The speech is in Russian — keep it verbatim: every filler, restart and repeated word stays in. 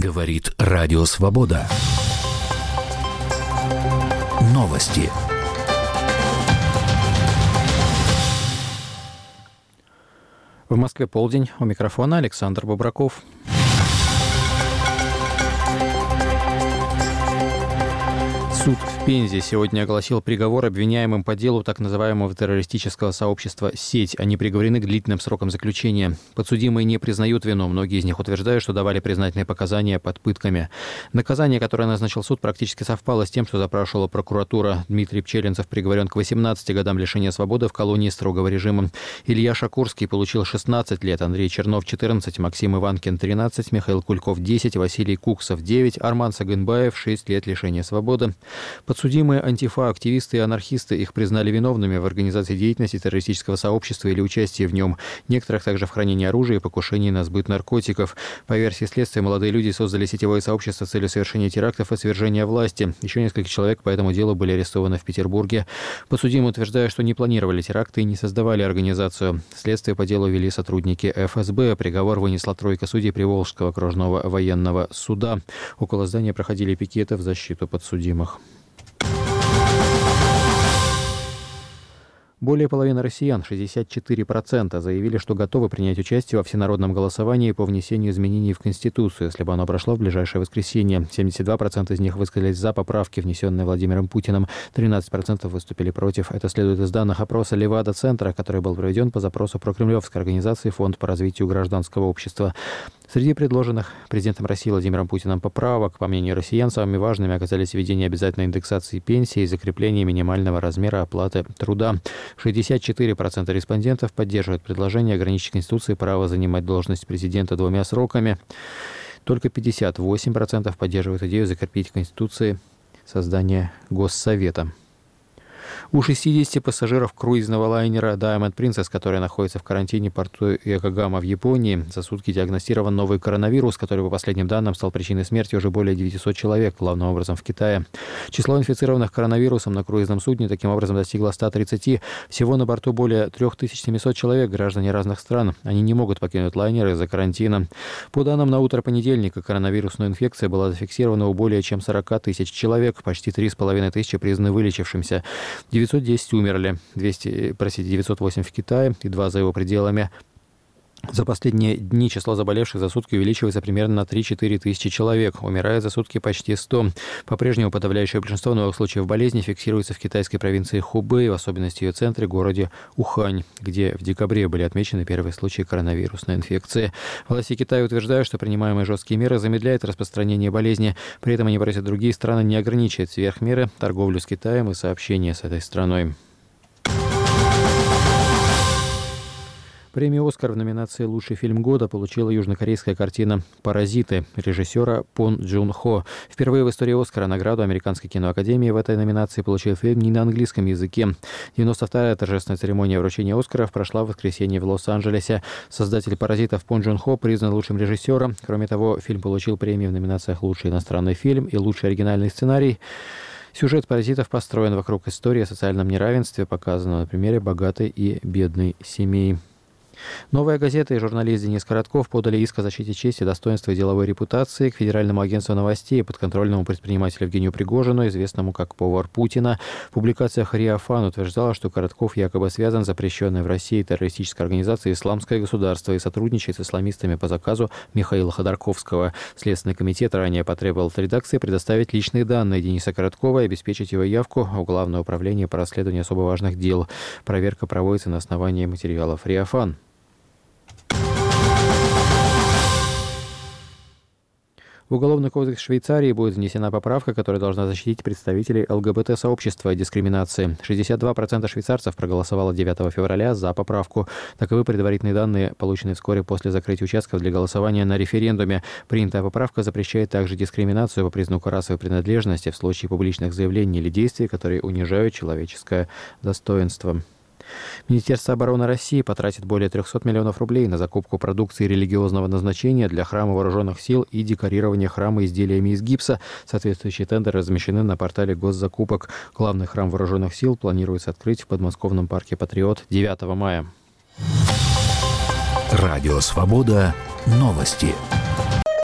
Говорит Радио Свобода. Новости. В Москве полдень. У микрофона Александр Бобраков. Суд в Пензе сегодня огласил приговор обвиняемым по делу так называемого террористического сообщества «Сеть». Они приговорены к длительным срокам заключения. Подсудимые не признают вину. Многие из них утверждают, что давали признательные показания под пытками. Наказание, которое назначил суд, практически совпало с тем, что запрашивала прокуратура. Дмитрий Пчелинцев приговорен к восемнадцати годам лишения свободы в колонии строгого режима. Илья Шакурский получил шестнадцать лет, Андрей Чернов – четырнадцать, Максим Иванкин – тринадцать, Михаил Кульков – десять, Василий Куксов – девять, Арман Сагынбаев – шесть лет лишения свободы. Подсудимые антифа, активисты и анархисты, их признали виновными в организации деятельности террористического сообщества или участии в нем. Некоторых также в хранении оружия и покушении на сбыт наркотиков. По версии следствия, молодые люди создали сетевое сообщество с целью совершения терактов и свержения власти. Еще несколько человек по этому делу были арестованы в Петербурге. Подсудимые утверждают, что не планировали теракты и не создавали организацию. Следствие по делу вели сотрудники эф эс бэ. Приговор вынесла тройка судей Приволжского окружного военного суда. Около здания проходили пикеты в защиту подсудимых. Более половины россиян, шестьдесят четыре процента, заявили, что готовы принять участие во всенародном голосовании по внесению изменений в Конституцию, если бы оно прошло в ближайшее воскресенье. семьдесят два процента из них высказались за поправки, внесенные Владимиром Путиным. тринадцать процентов выступили против. Это следует из данных опроса Левада-центра, который был проведен по запросу прокремлевской организации «Фонд по развитию гражданского общества». Среди предложенных президентом России Владимиром Путиным поправок, по мнению россиян, самыми важными оказались введение обязательной индексации пенсии и закрепление минимального размера оплаты труда. шестьдесят четыре процента респондентов поддерживают предложение ограничить Конституцией право занимать должность президента двумя сроками. Только пятьдесят восемь процентов поддерживают идею закрепить в Конституции создание Госсовета. У шестидесяти пассажиров круизного лайнера Diamond Princess, который находится в карантине в порту Йокогама в Японии, за сутки диагностирован новый коронавирус, который, по последним данным, стал причиной смерти уже более девятисот человек, главным образом в Китае. Число инфицированных коронавирусом на круизном судне таким образом достигло ста тридцати. Всего на борту более три тысячи семьсот человек, граждане разных стран. Они не могут покинуть лайнер из-за карантина. По данным на утро понедельника, коронавирусная инфекция была зафиксирована у более чем сорока тысяч человек, почти три с половиной тысячи признаны вылечившимся. девятьсот десять умерли, двести, простите, девятьсот восемь в Китае и два за его пределами. За последние дни число заболевших за сутки увеличивается примерно на три-четыре тысячи человек. Умирает за сутки почти сто. По-прежнему подавляющее большинство новых случаев болезни фиксируется в китайской провинции Хубэй, в особенности ее центре, городе Ухань, где в декабре были отмечены первые случаи коронавирусной инфекции. Власти Китая утверждают, что принимаемые жесткие меры замедляют распространение болезни. При этом они просят другие страны не ограничивать сверх меры торговлю с Китаем и сообщения с этой страной. Премию «Оскар» в номинации «Лучший фильм года» получила южнокорейская картина «Паразиты» режиссера Пон Джун Хо. Впервые в истории «Оскара» награду Американской киноакадемии в этой номинации получил фильм не на английском языке. девяносто вторая торжественная церемония вручения «Оскаров» прошла в воскресенье в Лос-Анджелесе. Создатель «Паразитов» Пон Джун Хо признан лучшим режиссером. Кроме того, фильм получил премии в номинациях «Лучший иностранный фильм» и «Лучший оригинальный сценарий». Сюжет «Паразитов» построен вокруг истории о социальном неравенстве, показанного на примере богатой и бедной семьи. «Новая газета» и журналист Денис Коротков подали иск о защите чести, достоинства и деловой репутации к Федеральному агентству новостей и подконтрольному предпринимателю Евгению Пригожину, известному как повар Путина. В публикациях РИА Фан утверждала, что Коротков якобы связан с запрещенной в России террористической организацией «Исламское государство» и сотрудничает с исламистами по заказу Михаила Ходорковского. Следственный комитет ранее потребовал от редакции предоставить личные данные Дениса Короткова и обеспечить его явку в Главное управление по расследованию особо важных дел. Проверка проводится на основании материалов РИА Фан. В Уголовный кодекс Швейцарии будет внесена поправка, которая должна защитить представителей ЛГБТ-сообщества от дискриминации. шестьдесят два процента швейцарцев проголосовало девятого февраля за поправку. Таковы предварительные данные, полученные вскоре после закрытия участков для голосования на референдуме. Принятая поправка запрещает также дискриминацию по признаку расовой принадлежности в случае публичных заявлений или действий, которые унижают человеческое достоинство. Министерство обороны России потратит более трехсот миллионов рублей на закупку продукции религиозного назначения для храма вооруженных сил и декорирование храма изделиями из гипса. Соответствующие тендеры размещены на портале госзакупок. Главный храм вооруженных сил планируется открыть в подмосковном парке «Патриот» девятого мая. Радио «Свобода». Новости.